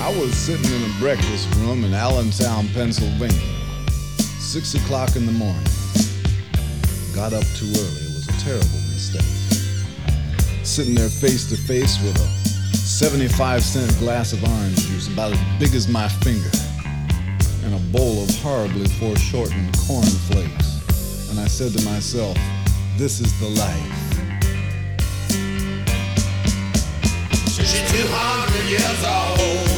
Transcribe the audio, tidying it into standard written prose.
I was sitting in a breakfast room in Allentown, Pennsylvania, 6 o'clock in the morning. Got up too early. It was a terrible mistake. Sitting there face to face with a 75-cent glass of orange juice about as big as my finger and a bowl of horribly foreshortened cornflakes. And I said to myself, this is the life. She's 200 years old.